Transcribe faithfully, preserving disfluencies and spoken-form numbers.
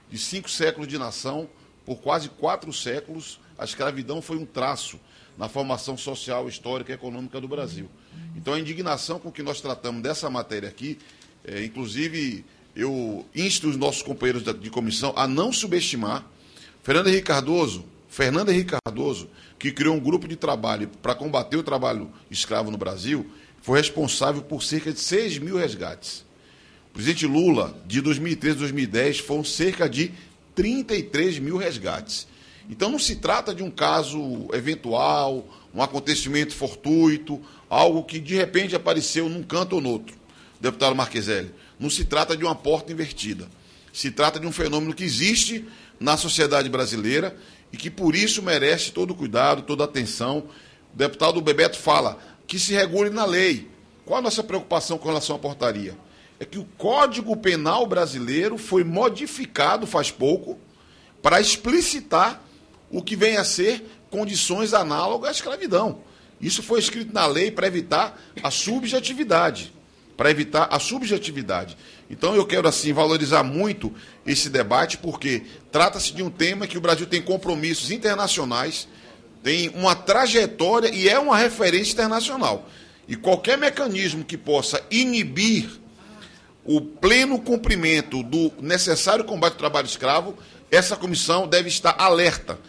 de cinco séculos de nação, por quase quatro séculos, a escravidão foi um traço na formação social, histórica e econômica do Brasil. Então, a indignação com que nós tratamos dessa matéria aqui, é, inclusive, eu insto os nossos companheiros de comissão a não subestimar Fernando Henrique Cardoso, Fernando Henrique Cardoso, que criou um grupo de trabalho para combater o trabalho escravo no Brasil, foi responsável por cerca de seis mil resgates. O presidente Lula, de dois mil e treze a dois mil e dez, foram cerca de trinta e três mil resgates. Então, não se trata de um caso eventual, um acontecimento fortuito, algo que, de repente, apareceu num canto ou no outro, deputado Marqueselli. Não se trata de uma porta invertida. Se trata de um fenômeno que existe na sociedade brasileira e que, por isso, merece todo o cuidado, toda a atenção. O deputado Bebeto fala que se regule na lei. Qual a nossa preocupação com relação à portaria? É que o Código Penal brasileiro foi modificado faz pouco para explicitar o que vem a ser condições análogas à escravidão. Isso foi escrito na lei para evitar a subjetividade. Para evitar a subjetividade. Então, eu quero, assim, valorizar muito esse debate, porque trata-se de um tema que o Brasil tem compromissos internacionais, tem uma trajetória e é uma referência internacional. E qualquer mecanismo que possa inibir o pleno cumprimento do necessário combate ao trabalho escravo, essa comissão deve estar alerta